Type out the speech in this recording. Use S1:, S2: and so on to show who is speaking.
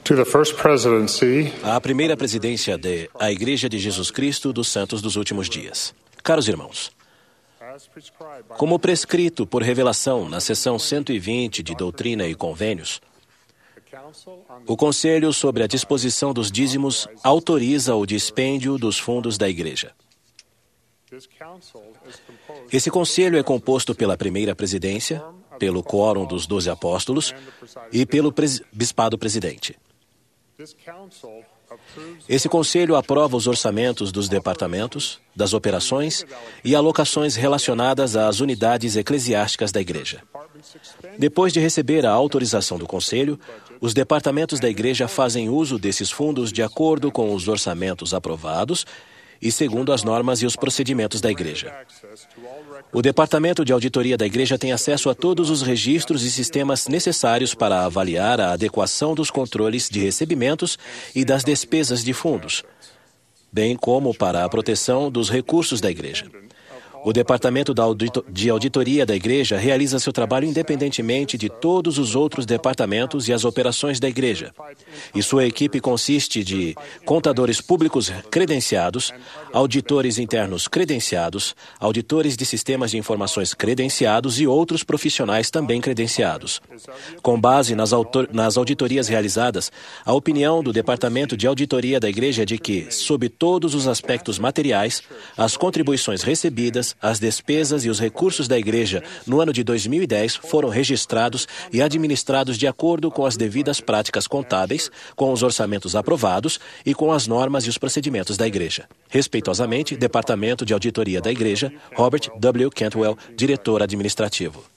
S1: To the First Presidency,
S2: A primeira presidência da Igreja de Jesus Cristo dos Santos dos Últimos Dias. Caros irmãos, como prescrito por revelação na seção 120 de Doutrina e Convênios, o Conselho sobre a disposição dos dízimos autoriza o dispêndio dos fundos da Igreja. Esse Conselho é composto pela primeira presidência, pelo quórum dos 12 apóstolos e pelo bispado presidente. Esse Conselho aprova os orçamentos dos departamentos, das operações e alocações relacionadas às unidades eclesiásticas da Igreja. Depois de receber a autorização do Conselho, os departamentos da Igreja fazem uso desses fundos de acordo com os orçamentos aprovados e segundo as normas e os procedimentos da Igreja. O Departamento de Auditoria da Igreja tem acesso a todos os registros e sistemas necessários para avaliar a adequação dos controles de recebimentos e das despesas de fundos, bem como para a proteção dos recursos da Igreja. O Departamento de Auditoria da Igreja realiza seu trabalho independentemente de todos os outros departamentos e as operações da Igreja. E sua equipe consiste de contadores públicos credenciados, auditores internos credenciados, auditores de sistemas de informações credenciados e outros profissionais também credenciados. Com base nas auditorias realizadas, a opinião do Departamento de Auditoria da Igreja é de que, sob todos os aspectos materiais, as contribuições recebidas, as despesas e os recursos da Igreja no ano de 2010 foram registrados e administrados de acordo com as devidas práticas contábeis, com os orçamentos aprovados e com as normas e os procedimentos da Igreja. Respeitosamente, Departamento de Auditoria da Igreja, Robert W. Cantwell, diretor administrativo.